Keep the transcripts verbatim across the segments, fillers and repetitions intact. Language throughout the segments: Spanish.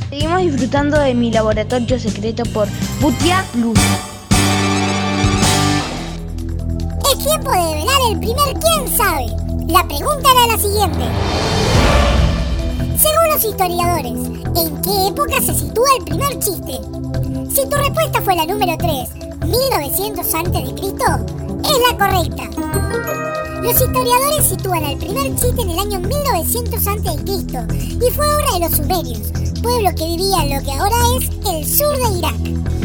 Seguimos disfrutando de Mi Laboratorio Secreto por Butia Plus. Es tiempo de develar el primer ¿Quién sabe? La pregunta era la siguiente. Según los historiadores, ¿en qué época se sitúa el primer chiste? Si tu respuesta fue la número tres, mil novecientos antes de Cristo, es la correcta. Los historiadores sitúan al primer chiste en el año mil novecientos antes de Cristo y fue obra de los sumerios, pueblo que vivía en lo que ahora es el sur de Irak.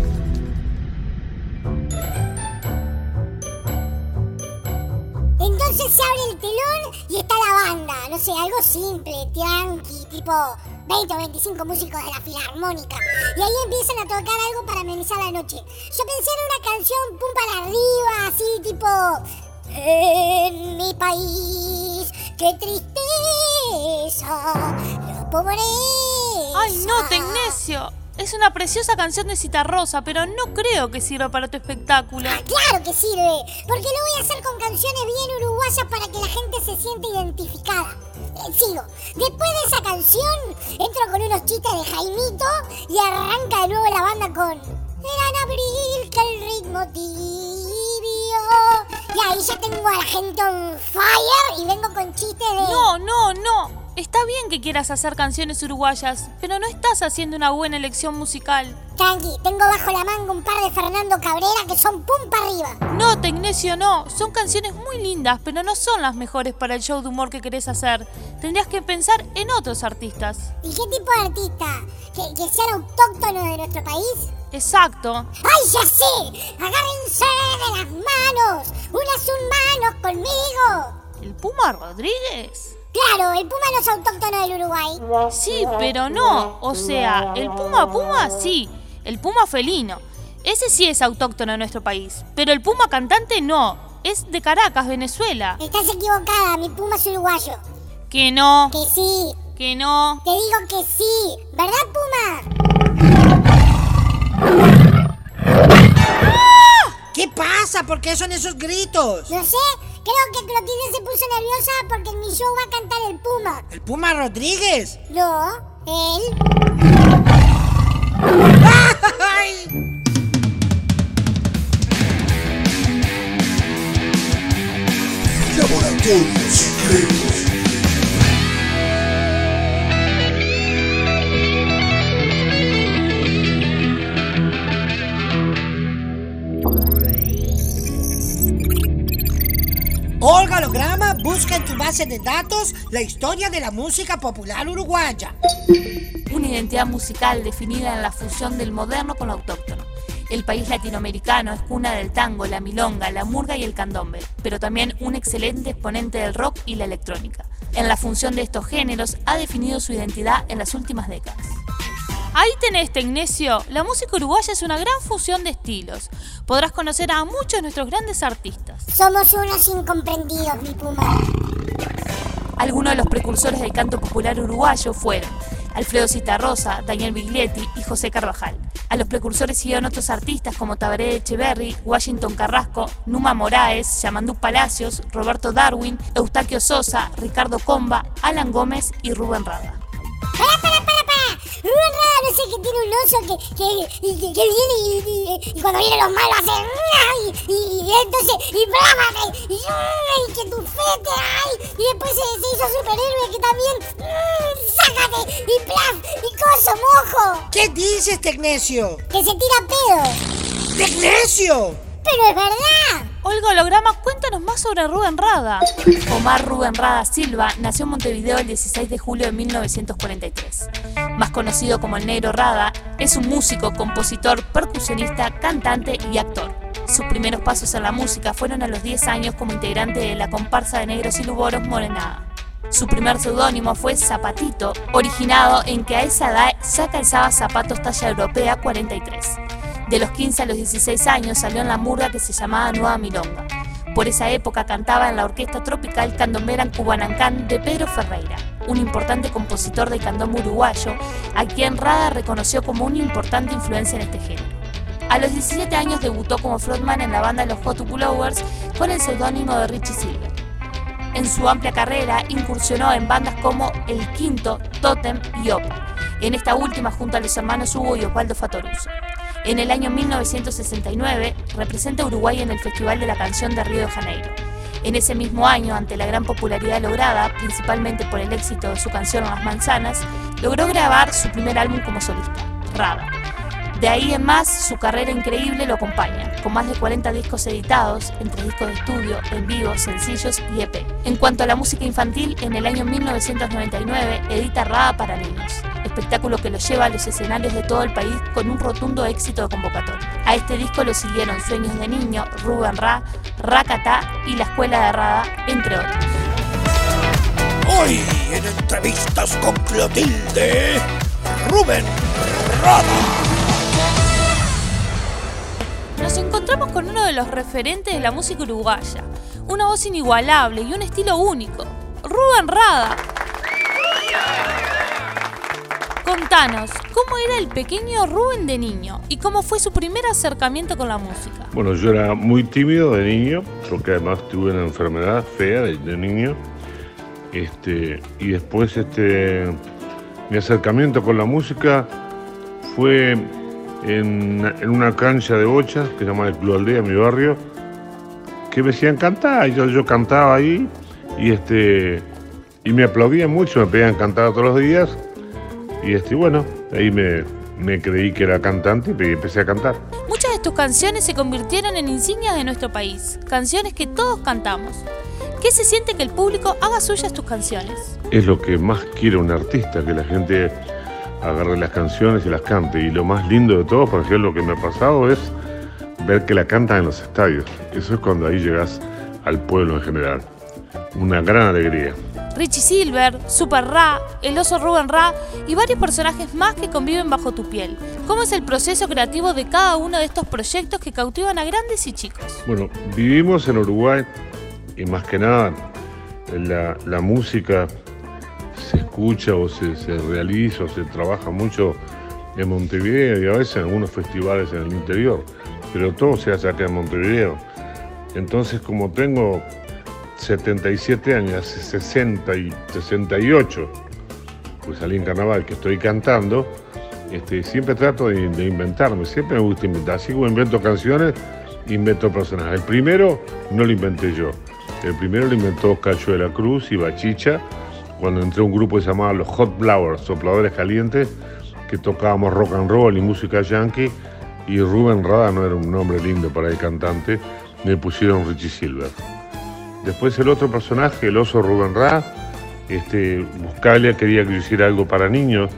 Entonces se abre el telón y está la banda, no sé, algo simple, tranqui, tipo veinte o veinticinco músicos de la filarmónica. Y ahí empiezan a tocar algo para amenizar la noche. Yo pensé en una canción pum para arriba, así tipo... En mi país, qué tristeza, la pobreza. ¡Ay, no, Tecnesio! Es una preciosa canción de Citarrosa, pero no creo que sirva para tu espectáculo. Ah, claro que sirve, porque lo voy a hacer con canciones bien uruguayas para que la gente se sienta identificada. Eh, sigo. Después de esa canción, entro con unos chistes de Jaimito y arranca de nuevo la banda con... Era en abril que el ritmo tibio... Y ahí ya tengo a la gente on fire y vengo con chistes de... No, no, no. Está bien que quieras hacer canciones uruguayas, pero no estás haciendo una buena elección musical. Tranqui, tengo bajo la manga un par de Fernando Cabrera que son pum para arriba. No, Tecnesio, no. Son canciones muy lindas, pero no son las mejores para el show de humor que querés hacer. Tendrías que pensar en otros artistas. ¿Y qué tipo de artista? ¿Que, que sean autóctonos de nuestro país? Exacto. ¡Ay, ya sé! ¡Agárrense de las manos! ¡Unas un manos conmigo! ¿El Puma Rodríguez? Claro, el Puma no es autóctono del Uruguay. Sí, pero no. O sea, el Puma Puma sí. El Puma felino. Ese sí es autóctono de nuestro país. Pero el Puma cantante no. Es de Caracas, Venezuela. Estás equivocada, mi Puma es uruguayo. Que no. Que sí. Que no. Te digo que sí. ¿Verdad, Puma? ¿Qué pasa? ¿Por qué son esos gritos? No sé, creo que Clotilde se puso nerviosa porque en mi show va a cantar el Puma. ¿El Puma Rodríguez? No, él. ¡Ay! Laboratorio Secreto. Olga Holograma busca en tu base de datos la historia de la música popular uruguaya. Una identidad musical definida en la fusión del moderno con lo autóctono. El país latinoamericano es cuna del tango, la milonga, la murga y el candombe, pero también un excelente exponente del rock y la electrónica. En la función de estos géneros ha definido su identidad en las últimas décadas. Ahí tenés, Tecnesio. La música uruguaya es una gran fusión de estilos. Podrás conocer a muchos de nuestros grandes artistas. Somos unos incomprendidos, mi Puma. Algunos de los precursores del canto popular uruguayo fueron Alfredo Citarrosa, Daniel Biglietti y José Carvajal. A los precursores siguieron otros artistas como Tabaré Echeverry, Washington Carrasco, Numa Moraes, Yamandú Palacios, Roberto Darwin, Eustaquio Sosa, Ricardo Comba, Alan Gómez y Rubén Rada. ¡Para, para, para, para! Rubén Rada, no sé, que tiene un oso que, que, que, que viene y, y, y cuando vienen los malos hace... Y, y, y entonces... Y blámate, y, y que tu fete, ay. Y después se, se hizo superhéroe que también... ¡Sácate! Y plaf, y coso, mojo. ¿Qué dices, Tecnesio? Que se tira pedos. ¡Tecnesio! ¡Pero es verdad! Olga Holograma, cuéntanos más sobre Rubén Rada. Omar Rubén Rada Silva nació en Montevideo el dieciséis de julio de mil novecientos cuarenta y tres. Más conocido como el Negro Rada, es un músico, compositor, percusionista, cantante y actor. Sus primeros pasos en la música fueron a los diez años como integrante de la comparsa de negros y luboros Morenada. Su primer seudónimo fue Zapatito, originado en que a esa edad ya calzaba zapatos talla europea cuarenta y tres. De los quince a los dieciséis años salió en la murga que se llamaba Nueva Milonga. Por esa época cantaba en la orquesta tropical Candomberan Cubanancán de Pedro Ferreira, un importante compositor de candombe uruguayo, a quien Rada reconoció como una importante influencia en este género. A los diecisiete años debutó como frontman en la banda Los Hot Blowers con el seudónimo de Richie Silver. En su amplia carrera incursionó en bandas como El Quinto, Tótem y Op. En esta última junto a los hermanos Hugo y Osvaldo Fattoruso. En el año mil novecientos sesenta y nueve representa a Uruguay en el Festival de la Canción de Río de Janeiro. En ese mismo año, ante la gran popularidad lograda, principalmente por el éxito de su canción Las Manzanas, logró grabar su primer álbum como solista, Rada. De ahí en más, su carrera increíble lo acompaña, con más de cuarenta discos editados, entre discos de estudio, en vivo, sencillos y E P. En cuanto a la música infantil, en el año mil novecientos noventa y nueve edita Rada para niños, espectáculo que lo lleva a los escenarios de todo el país con un rotundo éxito de convocatoria. A este disco lo siguieron Sueños de Niño, Rubén Ra, Rakata y La Escuela de Rada, entre otros. Hoy en Entrevistas con Clotilde, Rubén Rada. Nos encontramos con uno de los referentes de la música uruguaya, una voz inigualable y un estilo único, Rubén Rada. Contanos, ¿cómo era el pequeño Rubén de niño y cómo fue su primer acercamiento con la música? Bueno, yo era muy tímido de niño, porque además tuve una enfermedad fea de, de niño, este, y después este, mi acercamiento con la música fue en, en una cancha de bochas que se llama el Club Aldea, mi barrio, que me hacían cantar, y yo, yo cantaba ahí, y, este, y me aplaudían mucho, me pedían cantar todos los días. Y este, bueno, ahí me, me creí que era cantante y empecé a cantar. Muchas de tus canciones se convirtieron en insignias de nuestro país, canciones que todos cantamos. ¿Qué se siente que el público haga suyas tus canciones? Es lo que más quiere un artista, que la gente agarre las canciones y las cante. Y lo más lindo de todo, por ejemplo, lo que me ha pasado es ver que la cantan en los estadios. Eso es cuando ahí llegas al pueblo en general. Una gran alegría. Richie Silver, Super Ra, el oso Rubén Ra y varios personajes más que conviven bajo tu piel. ¿Cómo es el proceso creativo de cada uno de estos proyectos que cautivan a grandes y chicos? Bueno, vivimos en Uruguay y más que nada la, la música se escucha o se, se realiza o se trabaja mucho en Montevideo y a veces en algunos festivales en el interior, pero todo se hace acá en Montevideo. Entonces, como tengo setenta y siete años, hace sesenta y sesenta y ocho, pues salí en carnaval que estoy cantando, este, siempre trato de, de inventarme, siempre me gusta inventar, así como invento canciones, invento personajes. El primero no lo inventé yo, el primero lo inventó Cacho de la Cruz y Bachicha, cuando entré a un grupo que se llamaba los Hot Blowers, sopladores calientes, que tocábamos rock and roll y música yankee, y Rubén Rada no era un nombre lindo para el cantante, me pusieron Richie Silver. Después el otro personaje, el oso Rubén Ra, este, Buscalia quería que yo hiciera algo para niños.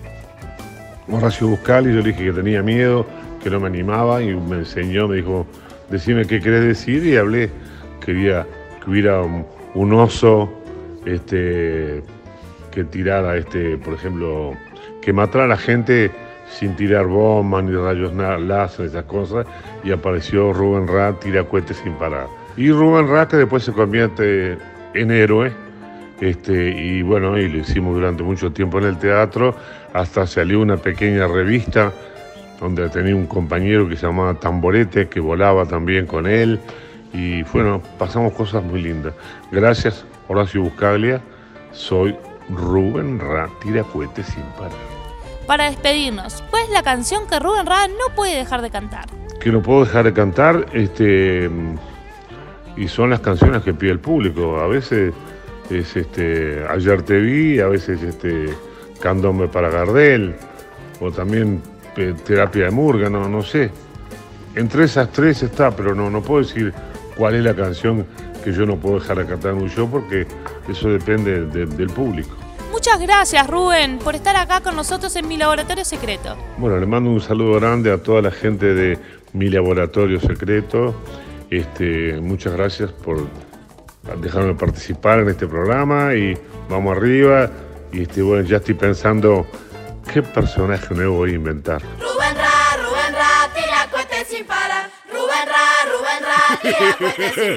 Horacio Buscalia, yo le dije que tenía miedo, que no me animaba, y me enseñó, me dijo, decime qué querés decir, y hablé, quería que hubiera un, un oso este, que tirara, este, por ejemplo, que matara a la gente sin tirar bombas ni rayos láser, esas cosas, y apareció Rubén Ra, tira cohetes sin parar. Y Rubén Ra, que después se convierte en héroe, este, y bueno, y lo hicimos durante mucho tiempo en el teatro, hasta salió una pequeña revista donde tenía un compañero que se llamaba Tamborete, que volaba también con él, y bueno, pasamos cosas muy lindas. Gracias, Horacio Buscaglia, soy Rubén Ra, tira cohetes sin parar. Para despedirnos, ¿cuál es la canción que Rubén Ra no puede dejar de cantar? Que no puedo dejar de cantar, este... y son las canciones que pide el público. A veces es este, Ayer te vi, a veces este, Candombe para Gardel, o también eh, Terapia de Murga, no, no sé. Entre esas tres está, pero no, no puedo decir cuál es la canción que yo no puedo dejar de cantar en un show, porque eso depende de, del público. Muchas gracias, Rubén, por estar acá con nosotros en Mi Laboratorio Secreto. Bueno, le mando un saludo grande a toda la gente de Mi Laboratorio Secreto. Este, muchas gracias por dejarme participar en este programa y vamos arriba. Y este, bueno, ya estoy pensando qué personaje nuevo voy a inventar. Rubén Ra, Rubén Ra, tira cohetes sin parar. Rubén Ra, Rubén Ra, tira cohetes sin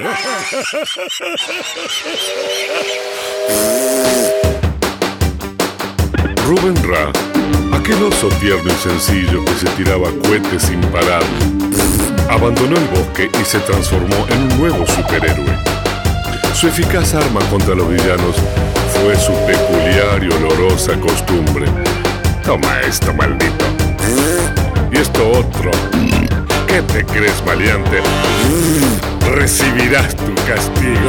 parar. Rubén Ra, aquel oso tierno y sencillo que se tiraba cohetes sin parar, abandonó el bosque y se transformó en un nuevo superhéroe. Su eficaz arma contra los villanos fue su peculiar y olorosa costumbre. Toma esto, maldito. Y esto otro. ¿Qué te crees, maleante? Recibirás tu castigo.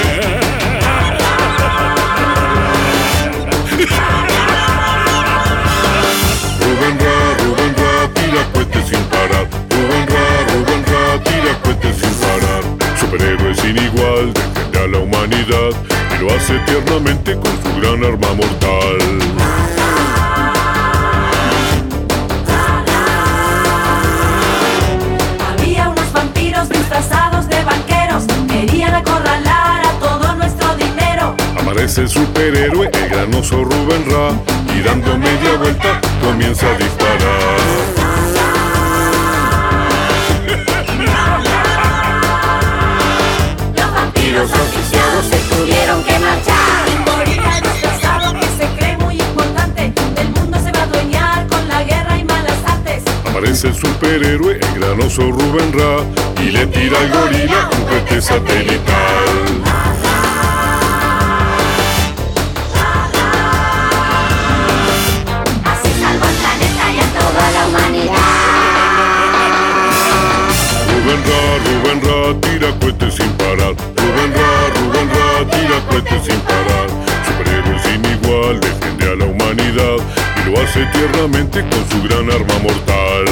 Rubén Ra, Rubén Ra, tira cohetes sin parar. Rubén Ra, Rubén Ra, tira cohetes sin parar. Superhéroe sin igual, defiende a la humanidad y lo hace tiernamente con su gran arma mortal. Había unos vampiros disfrazados de banqueros, querían acorralar a todo nuestro dinero. Aparece el superhéroe, el gran oso Rubén Ra, y dando media vuelta comienza a disparar. Los oficiados se tuvieron que marchar. Y gorila disfrazado que se cree muy importante, el mundo se va a adueñar con la guerra y malas artes. Aparece el superhéroe, el gran oso Rubén Ra, y le tira al gorila un cohete satelital. Así salva al planeta y a toda la humanidad. Rubén Ra, Rubén Ra, tira cohetes sin parar. Rubén Ra, Rubén Ra, tira cohetes sin parar. Superhéroe sin igual, defiende a la humanidad y lo hace tiernamente con su gran arma mortal.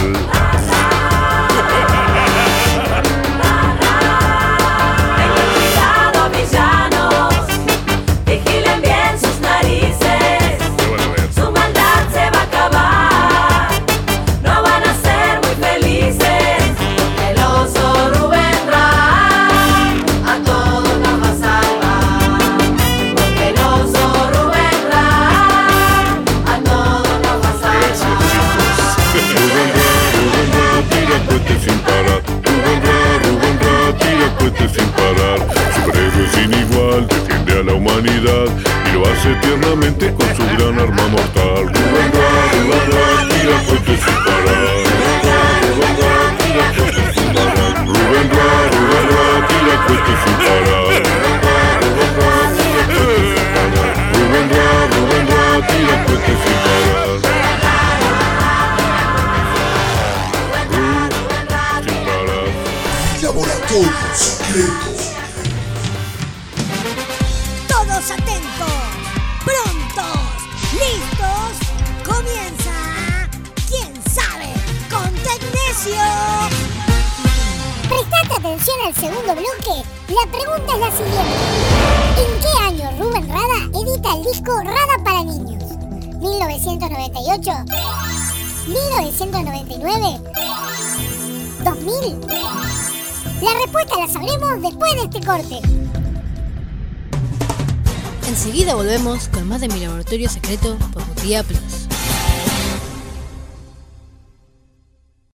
Tengan cuidado, villanos, vigilen bien sus narices. Su maldad se va a acabar, no van a ser muy felices. El oso Rubén Ra a todos nos va a salvar. Porque el oso Rubén Ra a todos nos va a salvar. Rubén Ra, Rubén Ra, tira cohetes sin parar. Rubén Ra, Rubén Ra, tira cohetes sin parar. Superhéroe sin igual, defiende a la humanidad y lo hace tiernamente con su gran arma mortal. Rubén Ra, Rubén Ra, tira cohetes sin parar. Rubén Ra, tira cohetes sin parar. Rubén Ra, Rubén Ra, tira cohetes sin parar. Rubén Ra, Rubén Ra, tira cohetes sin parar. Laboratorio secreto. Todos atentos, prontos, listos, comienza. ¿Quién sabe? Con Tecnesio. Prestate atención al segundo bloque. La pregunta es la siguiente: ¿en qué año Rubén Rada edita el disco Rada para niños? ¿mil novecientos noventa y ocho? ¿mil novecientos noventa y nueve? ¿dos mil? La respuesta la sabremos después de este corte. Enseguida volvemos con más de Mi Laboratorio Secreto por Multimedia Plus.